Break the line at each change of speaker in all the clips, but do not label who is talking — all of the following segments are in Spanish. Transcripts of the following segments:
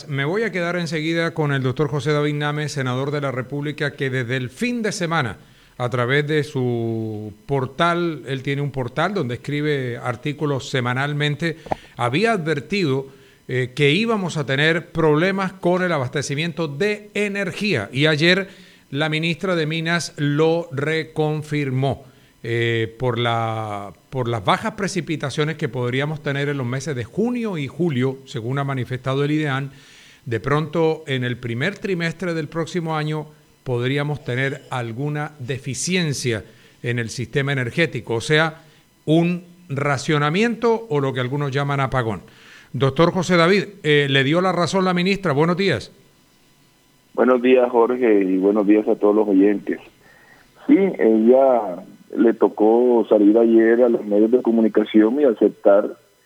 Me voy a quedar enseguida con el doctor José David Name, senador de la República, que desde el fin de semana, a través de su portal, él tiene un portal donde escribe artículos semanalmente, había advertido que íbamos a tener problemas con el abastecimiento de energía. Y ayer la ministra de Minas lo reconfirmó. Por las bajas precipitaciones que podríamos tener en los meses de junio y julio, según ha manifestado el IDEAN, de pronto en el primer trimestre del próximo año podríamos tener alguna deficiencia en el sistema energético, o sea, un racionamiento o lo que algunos llaman apagón. Doctor José David, le dio la razón la ministra. Buenos días.
Buenos días, Jorge, y buenos días a todos los oyentes. Sí, ella le tocó salir ayer a los medios de comunicación y aceptar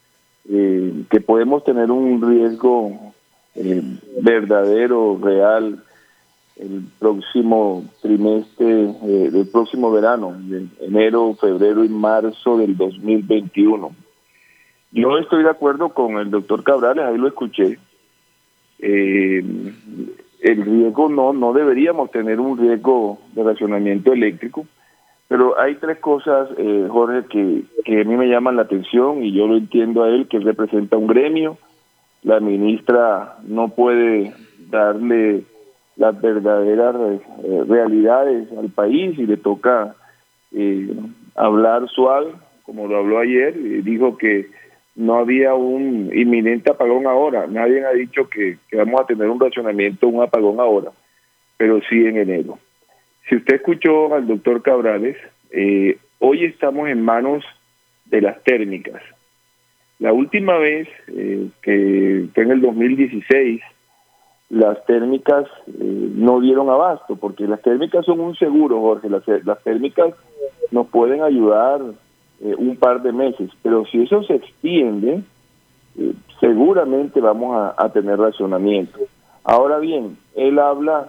que podemos tener un riesgo verdadero, real, el próximo trimestre del próximo verano, de enero, febrero y marzo del 2021. Yo estoy de acuerdo con el doctor Cabrales, ahí lo escuché. El riesgo no deberíamos tener un riesgo de racionamiento eléctrico, pero hay tres cosas, Jorge, que a mí me llaman la atención y yo lo entiendo a él, que él representa un gremio. La ministra no puede darle las verdaderas realidades al país y le toca hablar suave, como lo habló ayer, y dijo que no había un inminente apagón ahora. Nadie ha dicho que vamos a tener un racionamiento, un apagón ahora, pero sí en enero. Si usted escuchó al doctor Cabrales, hoy estamos en manos de las térmicas. La última vez, que fue en el 2016, las térmicas no dieron abasto, porque las térmicas son un seguro, Jorge. Las térmicas nos pueden ayudar un par de meses, pero si eso se extiende, seguramente vamos a tener racionamiento. Ahora bien, él habla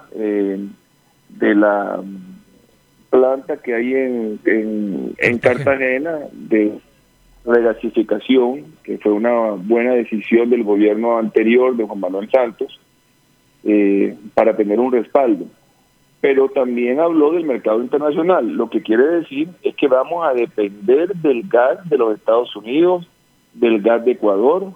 de la planta que hay en Cartagena de regasificación, que fue una buena decisión del gobierno anterior de Juan Manuel Santos, para tener un respaldo. Pero también habló del mercado internacional, lo que quiere decir es que vamos a depender del gas de los Estados Unidos, del gas de Ecuador,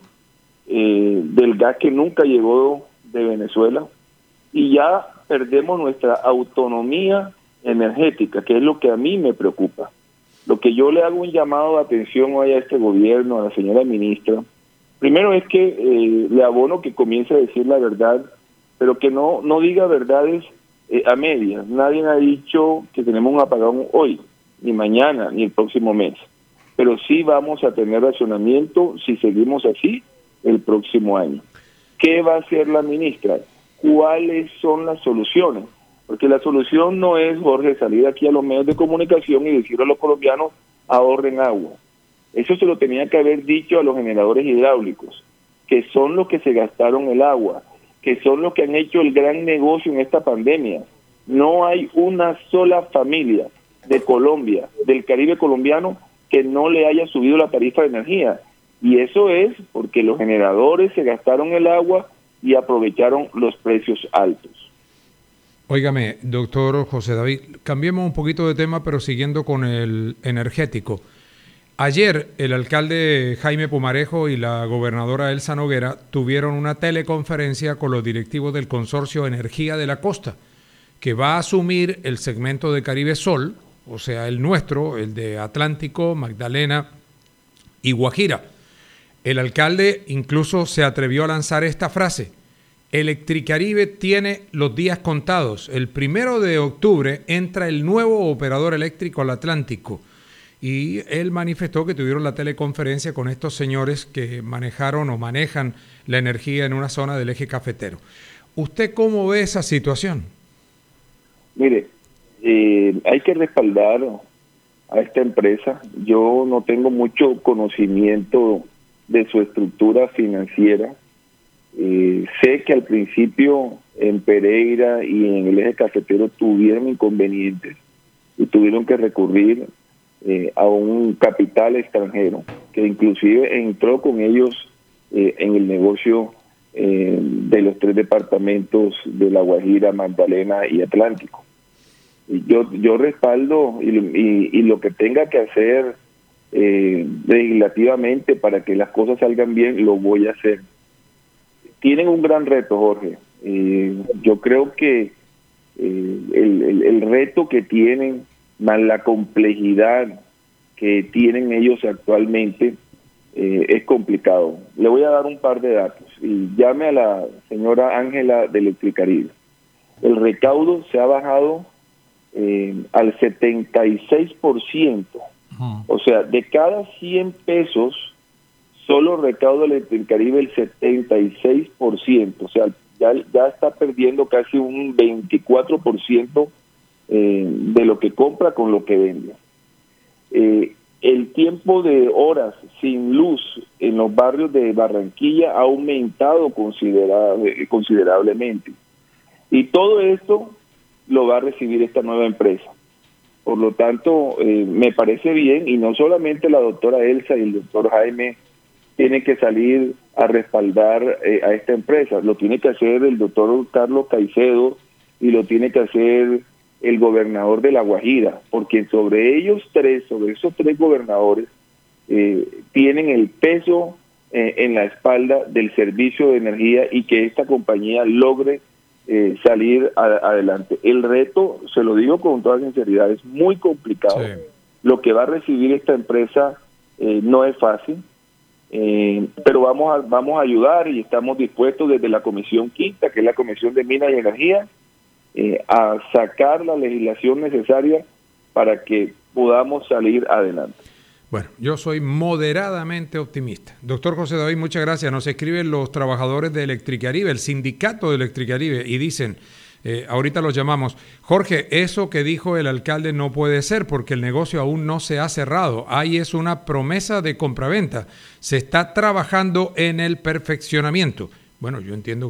del gas que nunca llegó de Venezuela, y ya perdemos nuestra autonomía energética, que es lo que a mí me preocupa. Lo que yo le hago un llamado de atención hoy a este gobierno, a la señora ministra, primero es que le abono que comience a decir la verdad, pero que no diga verdades a medias. Nadie ha dicho que tenemos un apagón hoy, ni mañana, ni el próximo mes, pero sí vamos a tener racionamiento si seguimos así el próximo año. ¿Qué va a hacer la ministra? ¿Cuáles son las soluciones? Porque la solución no es, Jorge, salir aquí a los medios de comunicación y decirle a los colombianos, ahorren agua. Eso se lo tenía que haber dicho a los generadores hidráulicos, que son los que se gastaron el agua, que son los que han hecho el gran negocio en esta pandemia. No hay una sola familia de Colombia, del Caribe colombiano, que no le haya subido la tarifa de energía. Y eso es porque los generadores se gastaron el agua y aprovecharon los precios altos.
Óigame, doctor José David, cambiemos un poquito de tema, pero siguiendo con el energético. Ayer el alcalde Jaime Pumarejo y la gobernadora Elsa Noguera tuvieron una teleconferencia con los directivos del consorcio Energía de la Costa, que va a asumir el segmento de Caribe Sol, o sea, el nuestro, el de Atlántico, Magdalena y Guajira. El alcalde incluso se atrevió a lanzar esta frase: Electricaribe tiene los días contados. El 1 de octubre entra el nuevo operador eléctrico al Atlántico. Y él manifestó que tuvieron la teleconferencia con estos señores que manejaron o manejan la energía en una zona del eje cafetero. ¿Usted cómo ve esa situación?
Mire, hay que respaldar a esta empresa. Yo no tengo mucho conocimiento de su estructura financiera. Sé que al principio en Pereira y en el eje cafetero tuvieron inconvenientes y tuvieron que recurrir a un capital extranjero que inclusive entró con ellos en el negocio de los 3 departamentos de La Guajira, Magdalena y Atlántico. Y yo respaldo y lo que tenga que hacer legislativamente para que las cosas salgan bien, lo voy a hacer. Tienen un gran reto, Jorge. Yo creo que el reto que tienen, más la complejidad que tienen ellos actualmente, es complicado. Le voy a dar un par de datos y llame a la señora Ángela de Electricaribe. El recaudo se ha bajado al 76%. O sea, de cada 100 pesos, solo recaudo de Electricaribe el 76%. O sea, ya está perdiendo casi un 24% de lo que compra con lo que vende. El tiempo de horas sin luz en los barrios de Barranquilla ha aumentado considerablemente. Y todo esto lo va a recibir esta nueva empresa. Por lo tanto, me parece bien, y no solamente la doctora Elsa y el doctor Jaime tienen que salir a respaldar a esta empresa, lo tiene que hacer el doctor Carlos Caicedo y lo tiene que hacer el gobernador de La Guajira, porque sobre esos 3 gobernadores tienen el peso en la espalda del servicio de energía y que esta compañía logre salir adelante. El reto, se lo digo con toda sinceridad, es muy complicado. Sí. Lo que va a recibir esta empresa no es fácil, pero vamos a ayudar y estamos dispuestos desde la Comisión Quinta, que es la Comisión de Minas y Energía, a sacar la legislación necesaria para que podamos salir adelante.
Bueno, yo soy moderadamente optimista. Doctor José David, muchas gracias. Nos escriben los trabajadores de Electricaribe, el sindicato de Electricaribe, y dicen, ahorita los llamamos, Jorge, eso que dijo el alcalde no puede ser porque el negocio aún no se ha cerrado. Ahí es una promesa de compraventa. Se está trabajando en el perfeccionamiento. Bueno, yo entiendo